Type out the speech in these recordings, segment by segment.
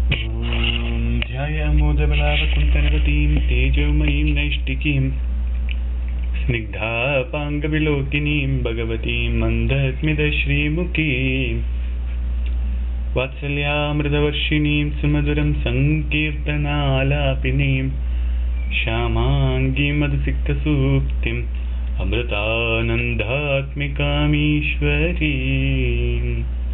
ध्यायामोदबलावकुण्ठनवतीं तेजोमयीं नैष्टिकीं स्निग्धापाङ्गविलोकिनीं भगवतीं मन्दस्मितश्रीमुखीं वात्सल्यामृतवर्षिणीं सुमधुरं सङ्कीर्तनालापिनीं श्यामाङ्गीं मधुसिक्तसूक्तिम् अमृतानन्दात्मिकामीश्वरीम्.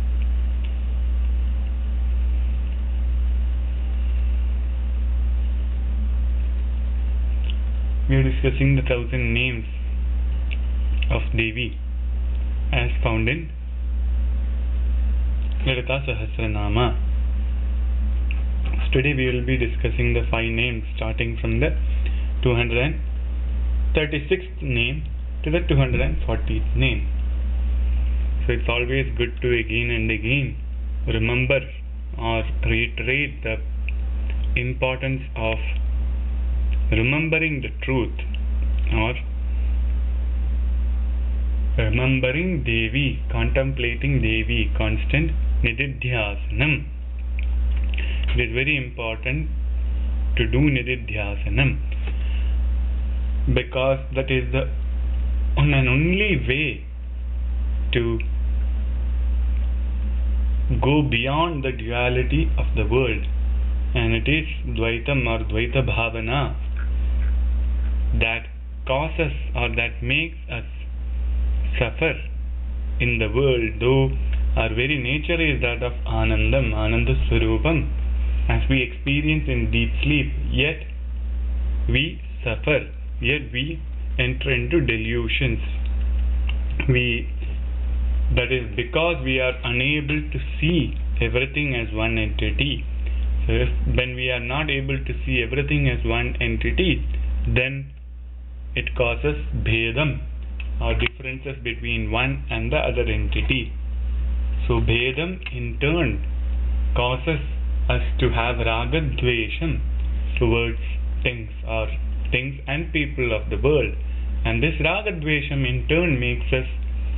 We are discussing the 1000 names of Devi as found in Lalita Sahasranama. So today we will be discussing the 5 names starting from the 236th name to the 240th name. So it's always good to again and again remember or reiterate the importance of remembering the truth or remembering Devi, contemplating Devi, constant nididhyasanam. It is very important to do nididhyasanam because that is the one and only way to go beyond the duality of the world, and it is Dvaitam or Dvaita Bhavana that causes or that makes us suffer in the world, though our very nature is that of Anandam, Ananda Swarupam, as we experience in deep sleep, yet we suffer, yet we enter into delusions. That is because we are unable to see everything as one entity. So when we are not able to see everything as one entity, then it causes bhedam or differences between one and the other entity. So bhedam in turn causes us to have raga dvesham towards things and people of the world, and this raga dvesham in turn makes us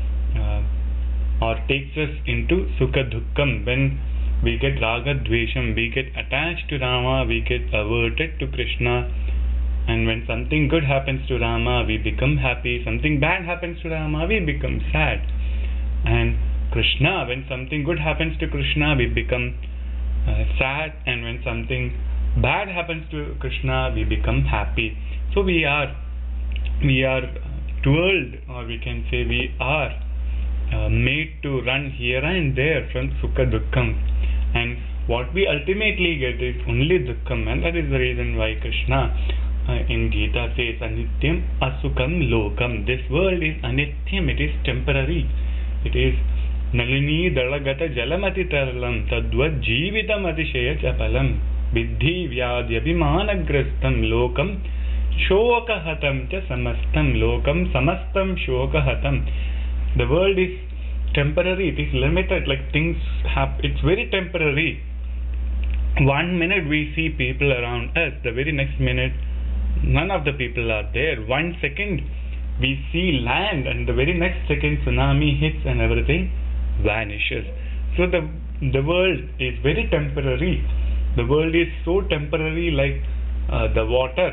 or takes us into sukha dukkham. When we get raga dvesham, we get attached to Rama, we get averted to Krishna, and when something good happens to Rama, we become happy. Something bad happens to Rama, we become sad. And Krishna, when something good happens to Krishna, we become sad, and when something bad happens to Krishna, we become happy. So we are twirled, or we can say we are made to run here and there from sukha dukkham, and what we ultimately get is only dukkham, and that is the reason why Krishna in Gita says anityam asukam lokam. This world is anityam, it is temporary. It is nalini dalagata jalamati taralam tadvat jeevitam atishaya chapalam viddhi vyadhyabhimanagrastam lokam shokahatam cha samastam lokam samastam shokahatam. The world is temporary, it is limited, like things it's very temporary. 1 minute we see people around us, the very next minute none of the people are there. 1 second we see land, and the very next second tsunami hits and everything vanishes. So the world is very temporary. The world is so temporary, like the water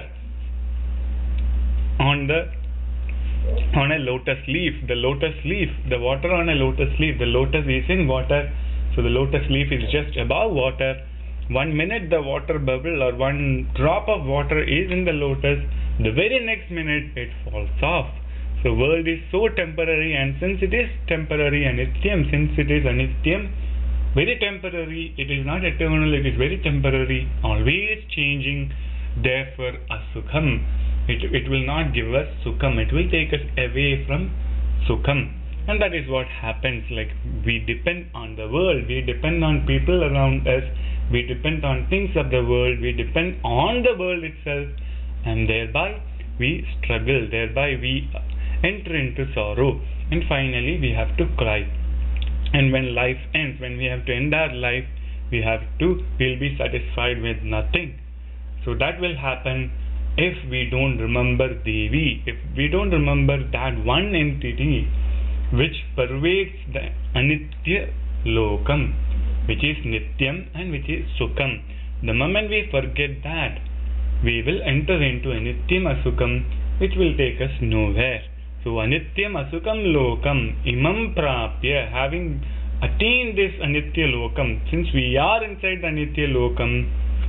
on a lotus leaf. The water on a lotus leaf. The lotus is in water, so the lotus leaf is just above water. 1 minute the water bubble or 1 drop of water is in the lotus, the very next minute it falls off. So world is so temporary, and since it is temporary, anityam, since it is anityam, very temporary, it is not eternal, it is very temporary, always changing, therefore asukham. It will not give us sukham, it will take us away from sukham. And that is what happens, like we depend on the world, we depend on people around us, we depend on things of the world, we depend on the world itself, and thereby we struggle, thereby we enter into sorrow, and finally we have to cry. And when life ends, when we have to end our life, we'll be satisfied with nothing. So that will happen if we don't remember Devi, if we don't remember that one entity which pervades the Anitya Lokam. which is Nityam and which is Sukham. The moment we forget that, we will enter into Anityam Asukam, which will take us nowhere. So Anityam Asukam Lokam Imam Prapya, having attained this Anitya Lokam, since we are inside the Anitya Lokam,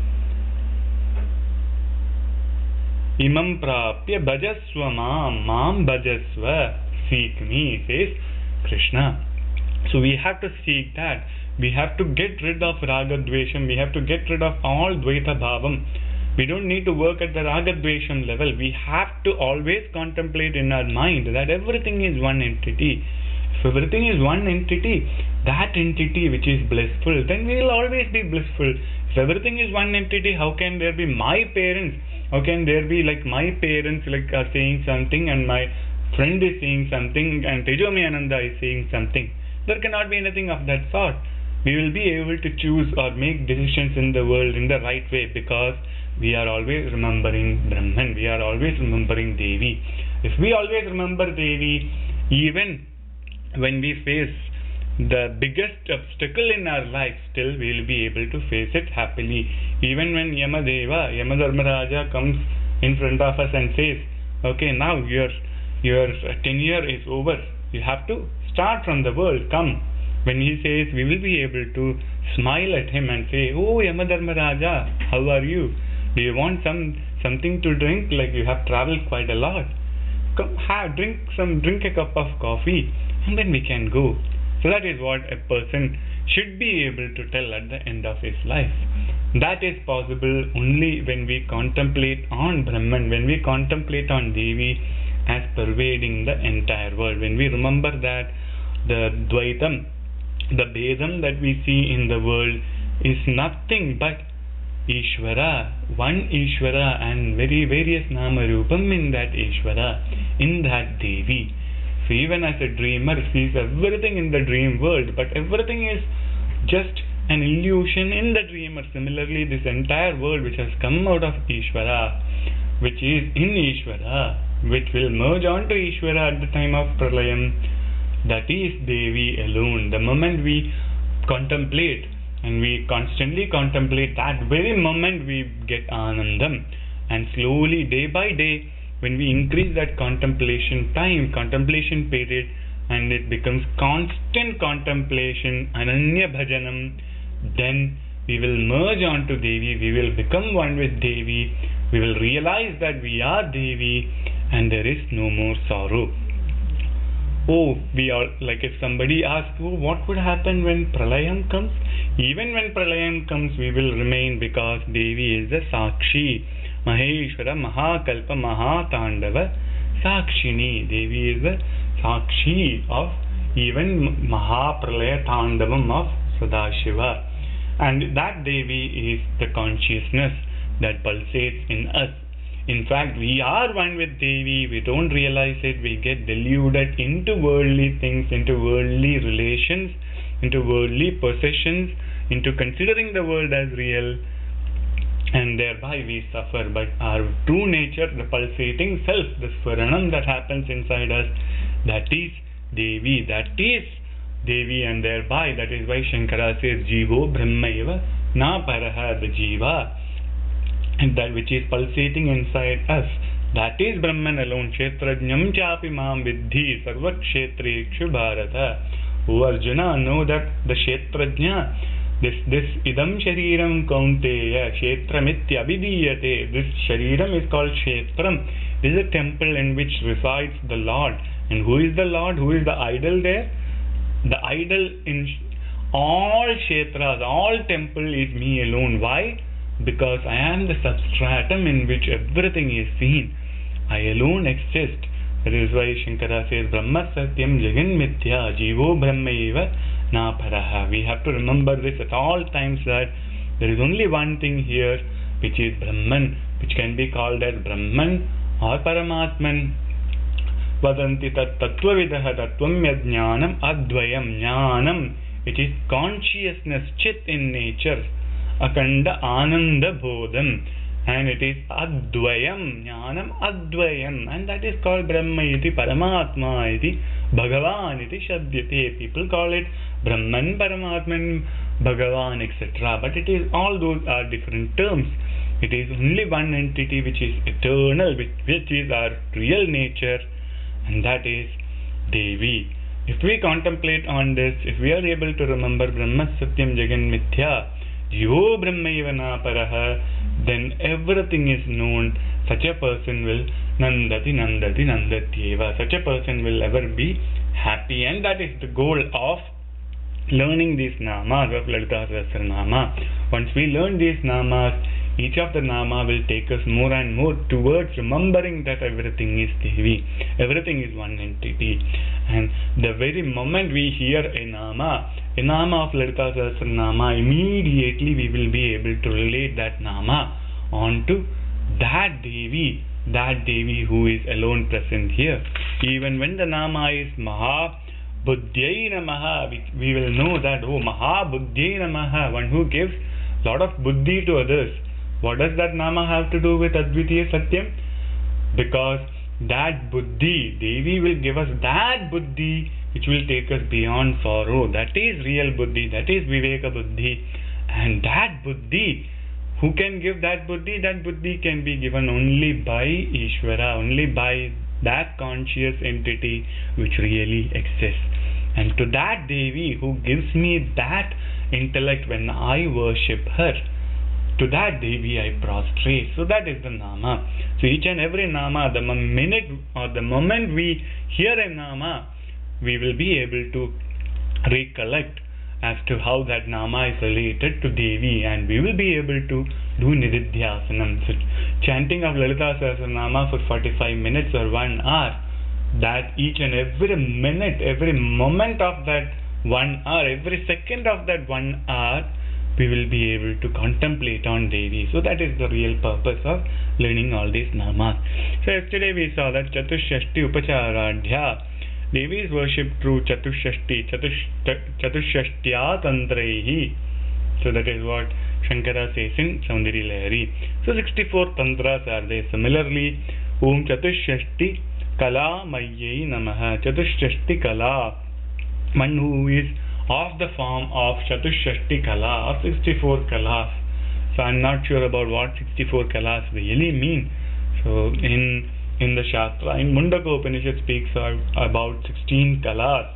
Imam Prapya Bhajasva Mam Bhajasva, seek me, says Krishna. So we have to seek that. We have to get rid of Raga Dvesham. We have to get rid of all Dvaita Bhavam. We don't need to work at the Raga Dvesham level. We have to always contemplate in our mind that everything is one entity. If everything is one entity, that entity which is blissful, then we will always be blissful. If everything is one entity, how can there be my parents? How can there be like my parents are saying something and my friend is saying something and Tejomi Ananda is saying something? There cannot be anything of that sort. We will be able to choose or make decisions in the world in the right way because we are always remembering Brahman. We are always remembering Devi. If we always remember Devi, even when we face the biggest obstacle in our life, still we will be able to face it happily. Even when Yamadharmaraja comes in front of us and says, okay, now your tenure is over. You have to start from the world. Come. When he says, we will be able to smile at him and say, oh Yamadharmaraja, how are you? Do you want something to drink? Like you have traveled quite a lot. Come, drink a cup of coffee, and then we can go. So that is what a person should be able to tell at the end of his life. That is possible only when we contemplate on Brahman, when we contemplate on Devi as pervading the entire world. When we remember that the Dvaitam, the Bedam that we see in the world is nothing but Ishvara, one Ishvara, and very various Nama Rupam in that Ishvara, in that Devi. So even as a dreamer sees everything in the dream world, but everything is just an illusion in the dreamer. Similarly, this entire world which has come out of Ishvara, which is in Ishvara, which will merge onto Ishvara at the time of Pralayam, that is Devi alone. The moment we contemplate, and we constantly contemplate, that very moment we get Anandam. And slowly, day by day, when we increase that contemplation time, contemplation period, and it becomes constant contemplation, Ananya Bhajanam, then we will merge onto Devi, we will become one with Devi, we will realize that we are Devi, and there is no more sorrow. Oh, we are like, if somebody asks, oh, what would happen when Pralayam comes? Even when Pralayam comes, we will remain, because Devi is the Sakshi. Maheshwara Mahakalpa Mahatandava Sakshini. Devi is the Sakshi of even Mahapralaya Tandavam of Sadashiva. And that Devi is the consciousness that pulsates in us. In fact, we are one with Devi. We don't realize it. We get deluded into worldly things, into worldly relations, into worldly possessions, into considering the world as real, and thereby we suffer. But our true nature, the pulsating self, the Swaranam that happens inside us, that is Devi, and thereby that is why Shankara says Jivo Brahmaiva Na Paraha, the Jiva, and that which is pulsating inside us, that is Brahman alone. Kshetrajnam chapi mam vidhi sarva kshetrekshu bharata. O Arjuna, know that the Kshetrajna, this idam shariram kaunteya kshetramitya abhidiyate, this shariram is called Kshetram. It is a temple in which resides the Lord. And who is the Lord? Who is the idol there? The idol in all Kshetras, all temple is me alone. Why? Because I am the substratum in which everything is seen. I alone exist. That is why Shankara says Brahma Satyam Jagan Mithya Jivo Brahmaiva Na Paraha. We have to remember this at all times, that there is only one thing here, which is Brahman, which can be called as Brahman or Paramatman. Vadanti tat tattvavidaha tattvam yajnanam advayam jnanam, which is consciousness, chit in nature, akanda ananda bodham, and it is advayam, jnanam advayam, and that is called Brahma iti Paramatma iti Bhagavan iti Shabdyate. People call it Brahman, Paramatman, Bhagavan, etc. But it is all those are different terms. It is only one entity which is eternal, which is our real nature, and that is Devi. If we contemplate on this, if we are able to remember Brahma Satyam Jagan Mithya, Yo Brahmaivana Paraha, then everything is known. Such a person will Nandati Nandati Nandatyeva. Such a person will ever be happy, and that is the goal of learning these namas of Lalita Sahasranama. Once we learn these namas, each of the nama will take us more and more towards remembering that everything is Devi, everything is one entity. And the very moment we hear a nama of Lalita Sahasranama, immediately we will be able to relate that nama onto that Devi who is alone present here. Even when the nama is Maha Buddhyai Namaha, we will know that, oh, Maha Buddhyai Namaha, one who gives lot of buddhi to others. What does that nama have to do with Advitiya Satyam? Because that buddhi, Devi will give us that buddhi which will take us beyond sorrow. That is real buddhi, that is Viveka buddhi. And that buddhi, who can give that buddhi? That buddhi can be given only by Ishvara, only by that conscious entity which really exists. And to that Devi who gives me that intellect when I worship her, to that Devi I prostrate. So that is the nama. So each and every nama, the minute or the moment we hear a nama, we will be able to recollect as to how that nama is related to Devi, and we will be able to do Nididhyasanam. So chanting of Lalita Sahasranama for 45 minutes or 1 hour, that each and every minute, every moment of that 1 hour, every second of that 1 hour, we will be able to contemplate on Devi. So that is the real purpose of learning all these namas. So yesterday we saw that Chatushashti Upacharadhya, Devi is worshipped through Chatushashti, Chatushashtya Tantrehi. So that is what Shankara says in Saundari Lahari. So 64 tantras are there. Similarly, Om Chatushashti Kala Mayyai Namaha. Chatushashti Kala, one who is of the form of Chatushashti Kala, or 64 Kalas. So I am not sure about what 64 Kalas really mean. So in the Shastra, in Mundaka Upanishad speaks about 16 Kalas,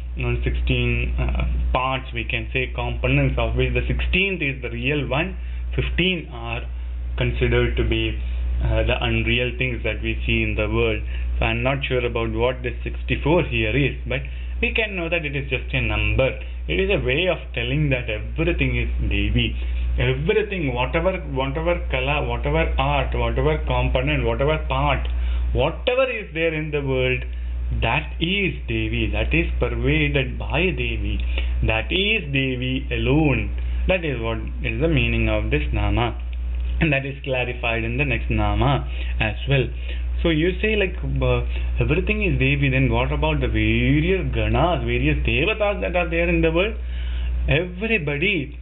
16 parts, we can say, components, of which the 16th is the real one, 15 are considered to be the unreal things that we see in the world. So I am not sure about what this 64 here is, but we can know that it is just a number. It is a way of telling that everything is Devi. Everything, whatever kala, whatever art, whatever component, whatever part, whatever is there in the world, that is Devi. That is pervaded by Devi. That is Devi alone. That is what is the meaning of this nama. And that is clarified in the next nama as well. So you say like everything is Devi, then what about the various ganas, various devatas that are there in the world? Everybody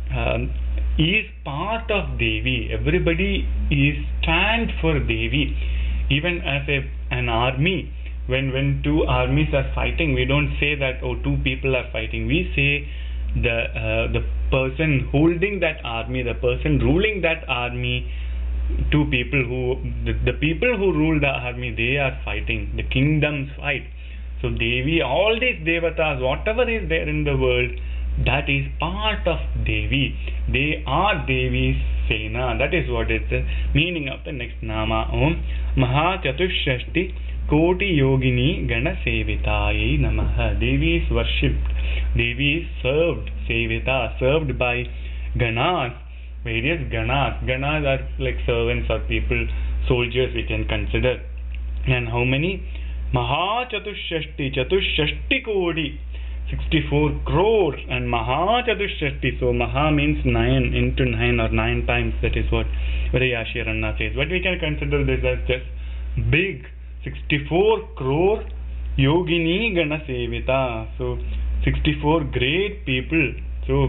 is part of Devi. Everybody is stand for Devi. Even as an army, when two armies are fighting, we don't say that, oh, two people are fighting. We say the person holding that army, the person ruling that army, two people who the people who rule the army, they are fighting. The kingdoms fight. So Devi, all these devatas, whatever is there in the world, that is part of Devi. They are Devi's Sena. That is what is the meaning of the next nama. Om Maha Chatushashti Koti Yogini Gana Sevitaye Namaha. Devi is worshipped. Devi is served. Sevita, served by ganas. Various ganas. Ganas are like servants or people, soldiers we can consider. And how many? Maha Chatushashti, Chatushashti Kodi, 64 crore, and Maha Chatushashti. So Maha means 9 into 9 or 9 times. That is what Varayashi Ranna says. But we can consider this as just big. 64 crore Yogini Gana Sevita. So 64 great people. So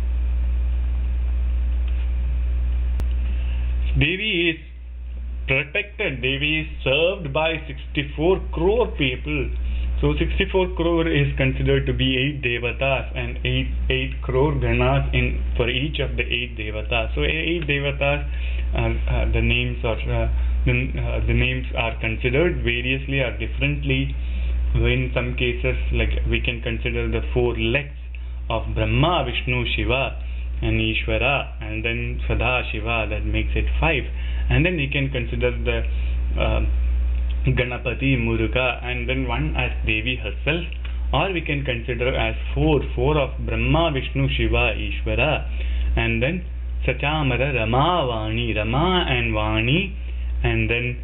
Devi is protected. Devi is served by 64 crore people. So So 64 crore is considered to be 8 devatas and 8 crore ganas in for each of the 8 devatas. So 8 devatas the names are considered variously or differently. In some cases, like we can consider the 4 legs of Brahma, Vishnu, Shiva and Ishvara, and then Sada Shiva, that makes it 5. And then we can consider the Ganapati, Muruga, and then one as Devi herself, or we can consider as 4 of Brahma, Vishnu, Shiva, Ishvara, and then Sachamara, Rama, Vani, Rama and Vani, and then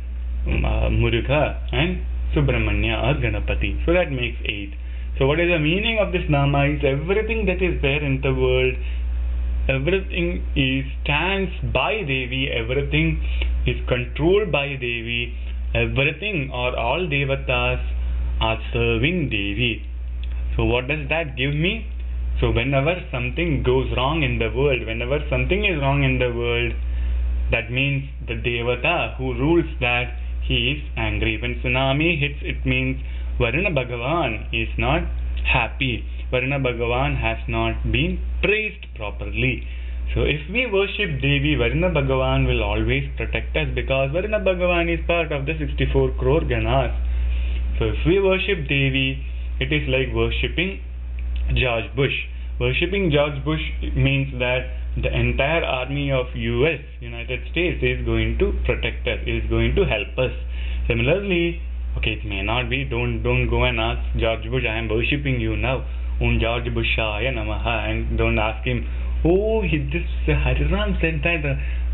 Muruga and Subramanya or Ganapati. So that makes 8. So what is the meaning of this Nama is everything that is there in the world, everything stands by Devi, everything is controlled by Devi, everything or all devatas are serving Devi. So what does that give me? So whenever something goes wrong in the world, whenever something is wrong in the world, that means the devata who rules that, he is angry. When tsunami hits, it means Varuna Bhagavan is not happy. Varuna Bhagavan has not been praised properly. So if we worship Devi, Varuna Bhagavan will always protect us, because Varuna Bhagavan is part of the 64 crore ganas. So if we worship Devi, it is like worshipping George Bush. Worshipping George Bush means that the entire army of United States is going to protect us, is going to help us. Similarly, okay, it may not be, don't go and ask George Bush, I am worshipping you now, George Bushaya Namaha, and don't ask him, this Hariram said that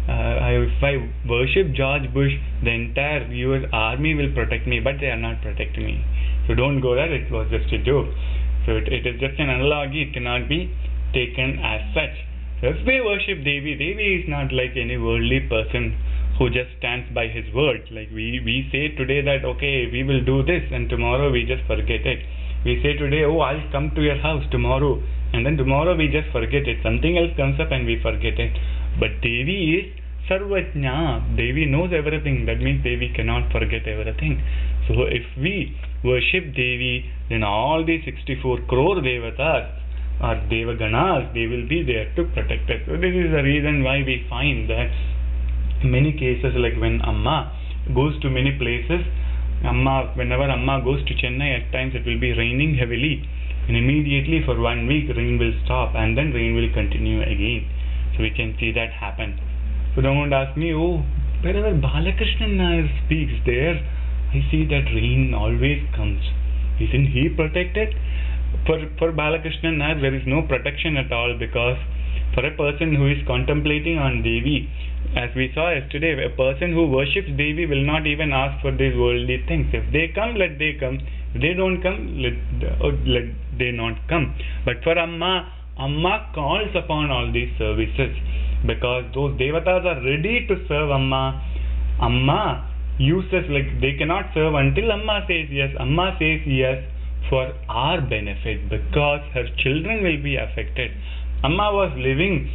if I worship George Bush, the entire US army will protect me, but they are not protecting me. So don't go there, it was just a joke. So it is just an analogy, it cannot be taken as such. So if we worship Devi, Devi is not like any worldly person who just stands by his word. Like we say today that okay, we will do this, and tomorrow we just forget it. We say today, I'll come to your house tomorrow, and then tomorrow we just forget it. Something else comes up and we forget it. But Devi is Sarvajna. Devi knows everything. That means Devi cannot forget everything. So if we worship Devi, then all these 64 crore devatas or Devaganas, they will be there to protect us. So this is the reason why we find that many cases, like when Amma goes to many places, whenever Amma goes to Chennai, at times it will be raining heavily, and immediately for 1 week rain will stop, and then rain will continue again. So we can see that happen. So don't ask me, wherever Balakrishnan Nair speaks there, I see that rain always comes. Isn't he protected? For Balakrishnan Nair, there is no protection at all, because for a person who is contemplating on Devi, as we saw yesterday, a person who worships Devi will not even ask for these worldly things. If they come, let they come. If they don't come, let they not come. But for Amma calls upon all these services, because those devatas are ready to serve Amma. Amma uses, like they cannot serve until Amma says yes. Amma says yes for our benefit, because her children will be affected. Amma was living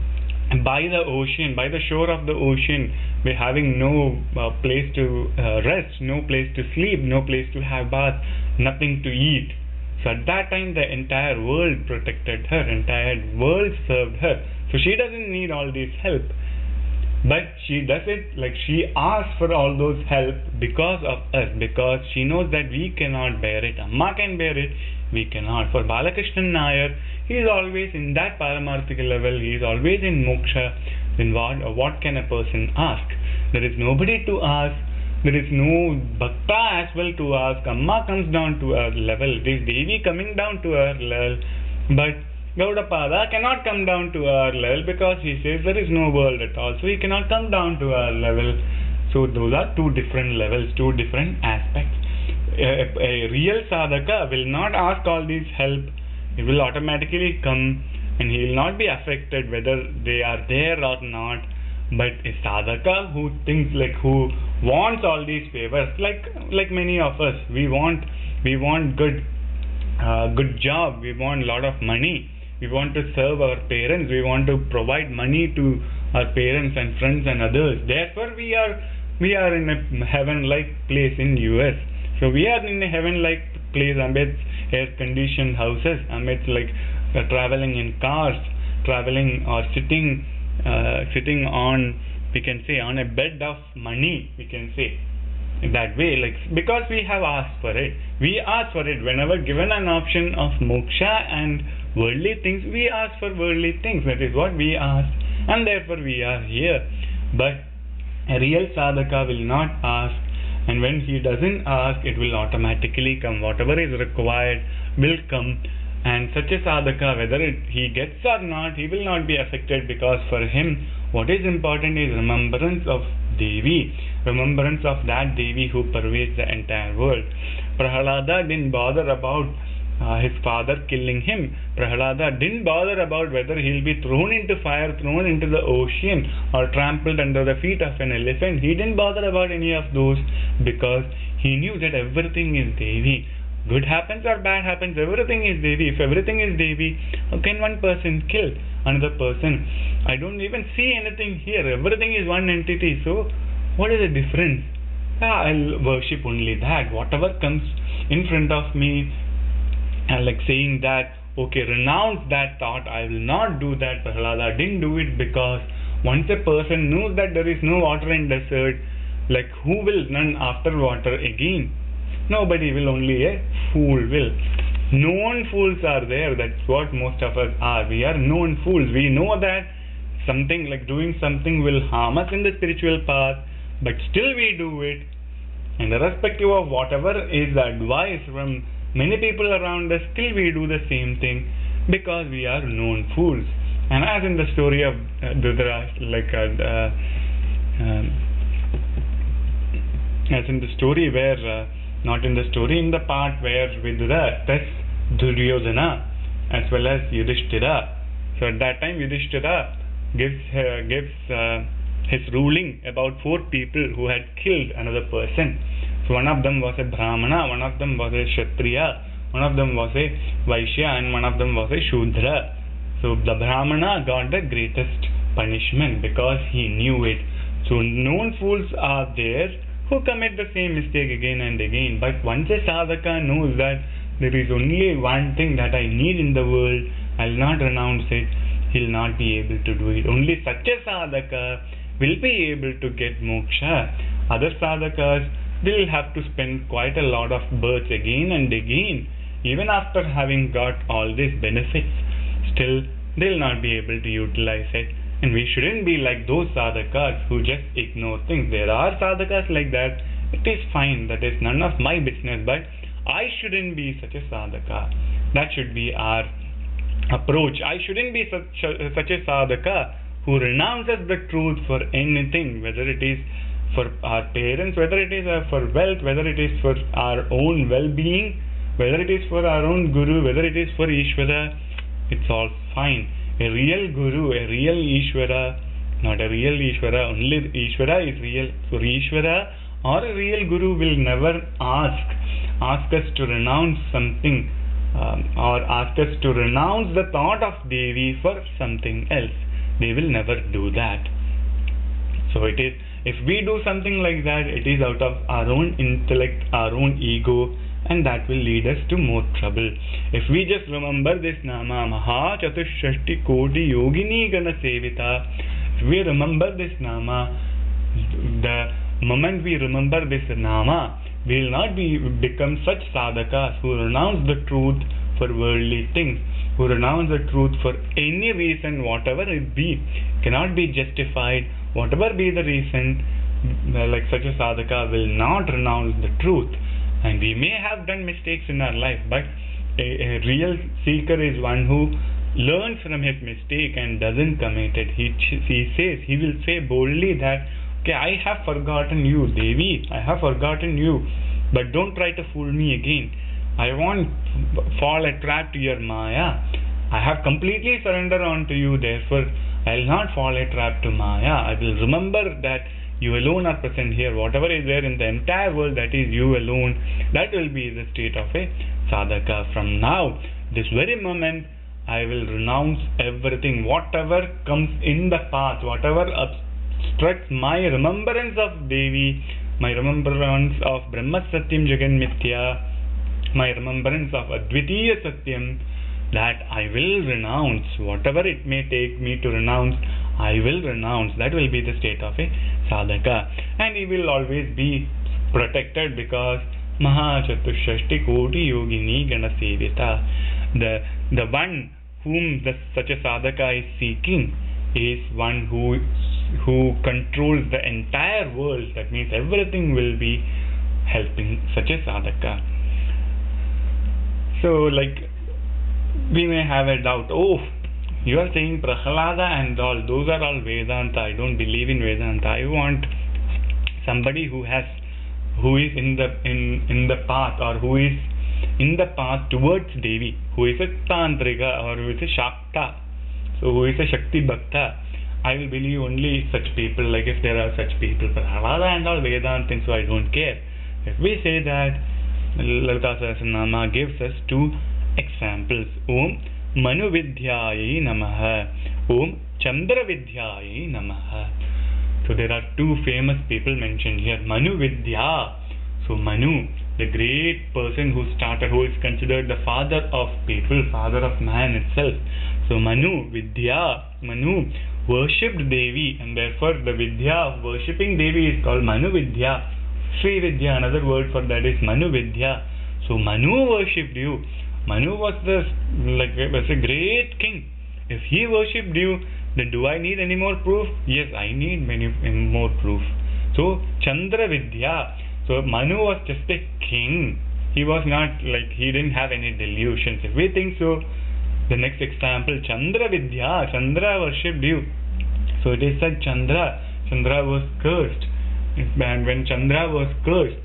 by the ocean, by the shore of the ocean, by having no place to rest, no place to sleep, no place to have bath, nothing to eat. So at that time the entire world protected her, entire world served her. So she doesn't need all this help, but she does it, like she asks for all those help because of us, because she knows that we cannot bear it. Amma can bear it, we cannot. For Balakrishnan Nair, he is always in that paramarthika level, he is always in moksha. Then what can a person ask? There is nobody to ask, there is no bhakta as well to ask. Amma comes down to our level, it is Devi coming down to our level, but Gaudapada cannot come down to our level, because he says there is no world at all, so he cannot come down to our level. So those are two different levels, two different aspects. A real sadhaka will not ask all these help, it will automatically come, and he will not be affected whether they are there or not. But a sadhaka who thinks, like who wants all these favors, like many of us, we want good job, we want a lot of money, we want to serve our parents, we want to provide money to our parents and friends and others. Therefore we are in a heaven-like place in US. So we are in a heaven-like place amidst air-conditioned houses, amidst traveling in cars, traveling or sitting on, we can say, on a bed of money, we can say that way, because we have asked for it. We ask for it whenever given an option of moksha and worldly things. We ask for worldly things. That is what we ask, and therefore we are here. But a real sadhaka will not ask, and when he doesn't ask, it will automatically come. Whatever is required will come, and such a sadhaka, whether he gets or not, he will not be affected, because for him what is important is remembrance of Devi, remembrance of that Devi who pervades the entire world. Prahalada didn't bother about his father killing him. Prahalada didn't bother about whether he'll be thrown into fire, thrown into the ocean, or trampled under the feet of an elephant. He didn't bother about any of those, because he knew that everything is Devi. Good happens or bad happens, everything is Devi. If everything is Devi, how can one person kill another person? I don't even see anything here. Everything is one entity. So what is the difference? I'll worship only that. Whatever comes in front of me, saying that, okay, renounce that thought, I will not do that. Prahlada didn't do it, because once a person knows that there is no water in desert, who will run after water again? Nobody will, only a fool will. Known fools are there. That's what most of us are. We are known fools. We know that something, doing something, will harm us in the spiritual path, but still we do it. And irrespective of whatever is the advice from many people around us, still we do the same thing, because we are known fools. And as in the story of as in the story where not in the story, in the part where Vidura tests Duryodhana as well as Yudhishthira. So at that time Yudhishthira gives his ruling about 4 people who had killed another person. So one of them was a Brahmana, one of them was a Kshatriya, one of them was a Vaishya, and one of them was a Shudra. So the Brahmana got the greatest punishment because he knew it. So known fools are there who commit the same mistake again and again. But once a sadhaka knows that there is only one thing that I need in the world, I'll not renounce it, he'll not be able to do it. Only such a sadhaka will be able to get moksha. Other sadhakas will have to spend quite a lot of births again and again. Even after having got all these benefits, still they'll not be able to utilize it. And we shouldn't be like those sadhakas who just ignore things. There are sadhakas like that. It is fine. That is none of my business. But I shouldn't be such a sadhaka. That should be our approach. I shouldn't be such a sadhaka who renounces the truth for anything, whether it is for our parents, whether it is for wealth, whether it is for our own well-being, whether it is for our own guru, whether it is for Ishvara. It's all fine. A real guru, a real Ishvara, not a real Ishvara, only Ishvara is real. So Ishvara or a real guru will never ask us to renounce something or ask us to renounce the thought of Devi for something else. They will never do that. So it is, if we do something like that, it is out of our own intellect, our own ego, and that will lead us to more trouble. If we just remember this Nama, Maha Chatushashti Koti Yogini Gana Sevita, if we remember this Nama, the moment we remember this Nama, we will not become such sadhakas who renounce the truth for worldly things, who renounce the truth for any reason, whatever it be, cannot be justified, whatever be the reason, like such a sadhaka will not renounce the truth. And we may have done mistakes in our life, but a real seeker is one who learns from his mistake and doesn't commit it. He will say boldly that, okay, I have forgotten you, Devi, I have forgotten you, but don't try to fool me again. I won't fall a trap to your Maya. I have completely surrendered unto you, therefore I will not fall a trap to Maya. I will remember that you alone are present here. Whatever is there in the entire world, that is you alone. That will be the state of a sadhaka. From now, this very moment, I will renounce everything. Whatever comes in the path, whatever obstructs my remembrance of Devi, my remembrance of Brahma Satyam Jagan Mithya, my remembrance of Advitiya Satyam, that I will renounce. Whatever it may take me to renounce, I will renounce. That will be the state of a sadhaka. And he will always be protected because Maha Chatushashti Koti Yogini Gana Sevita. The one whom such a sadhaka is seeking is one who controls the entire world. That means everything will be helping such a sadhaka. So like we may have a doubt, oh, you are saying Prahalada and all, those are all Vedanta. I don't believe in Vedanta. I want somebody who is in the path, or who is in the path towards Devi, who is a Tantrika or who is a Shakta, so who is a Shakti Bhakta. I will believe only such people, like if there are such people. Prahalada and all Vedanta, so I don't care. If we say that, Lalita Sahasranama gives us two examples. Om Manu Vidyai Namaha, Om Chandra Vidyai Namaha. So there are two famous people mentioned here. Manu Vidya. So Manu, the great person who is considered the father of people, father of man itself. So Manu Vidya, Manu worshipped Devi, and therefore the Vidya of worshipping Devi is called Manu Vidya. Sri Vidya, another word for that is Manu Vidya. So Manu worshipped you. Manu was a great king. If he worshipped you, then do I need any more proof? Yes, I need many more proof. So Chandra Vidya. So Manu was just a king. He was not he didn't have any delusions. If we think so, the next example, Chandra Vidya. Chandra worshipped you. So it is said Chandra was cursed. And when Chandra was cursed,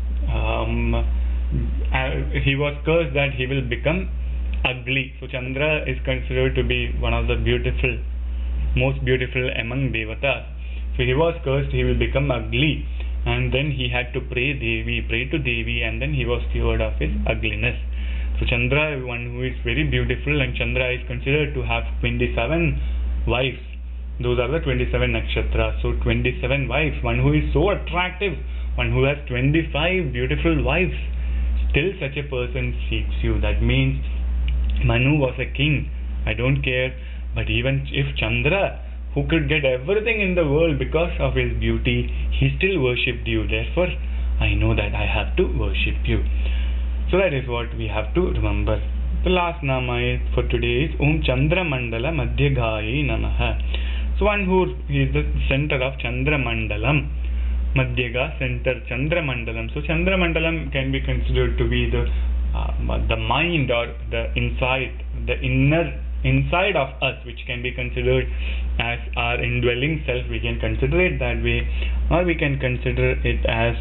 he was cursed that he will become ugly. So Chandra is considered to be one of the most beautiful among Devatas. So he was cursed, he will become ugly. And then he had to pray to Devi, and then he was cured of his ugliness. So Chandra is one who is very beautiful, and Chandra is considered to have 27 wives. Those are the 27 nakshatras. So 27 wives, one who is so attractive, one who has 25 beautiful wives. Still such a person seeks you. That means Manu was a king, I don't care. But even if Chandra, who could get everything in the world because of his beauty, he still worshipped you. Therefore, I know that I have to worship you. So that is what we have to remember. The last nama for today is Om Chandra Mandala Madhyagayi Namaha. So one who is the center of Chandra Mandalam. Madhyaga, center, Chandra Mandalam. So Chandra Mandalam can be considered to be the mind, or the inner inside of us, which can be considered as our indwelling self. We can consider it that way, or we can consider it as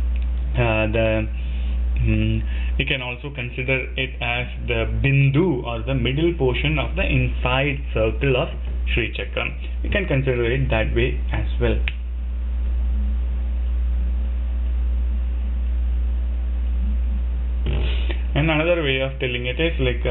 we can also consider it as the Bindu, or the middle portion of the inside circle of Sri Chakram. We can consider it that way as well. And another way of telling it is the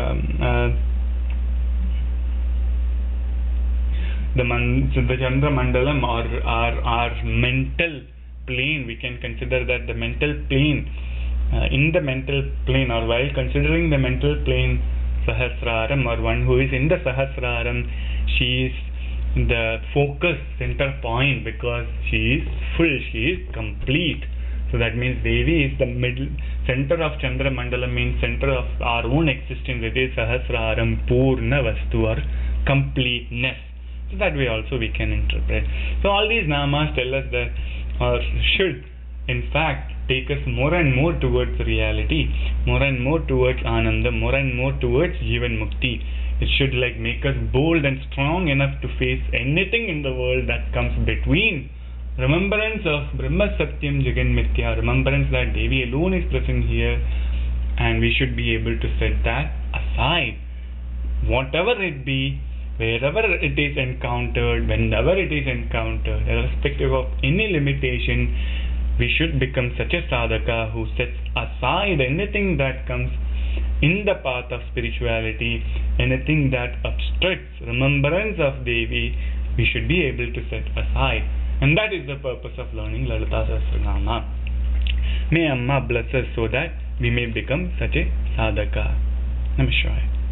Chandra Mandalam, or our mental plane. We can consider that the mental plane, in the mental plane, or while considering the mental plane Sahasraram, or one who is in the Sahasraram, she is the focus center point, because she is full, she is complete. So that means Devi is the middle center of Chandra Mandalam, means center of our own existence. It is Sahasraram, Purna Vastu, or completeness. So that way also we can interpret. So all these namas tell us that, or should in fact take us more and more towards reality, more and more towards Ananda, more and more towards Jivan Mukti. It should make us bold and strong enough to face anything in the world that comes between remembrance of Brahma Satyam Jagan Mithya, remembrance that Devi alone is present here, and we should be able to set that aside. Whatever it be, wherever it is encountered, whenever it is encountered, irrespective of any limitation, we should become such a sadhaka who sets aside anything that comes in the path of spirituality, anything that obstructs remembrance of Devi, we should be able to set aside. And that is the purpose of learning Lalita Sahasranama. May Amma bless us so that we may become such a sadhaka. Namaskar.